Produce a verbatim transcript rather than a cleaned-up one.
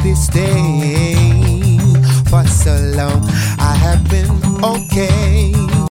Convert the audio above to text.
this day for so long. I have been okay.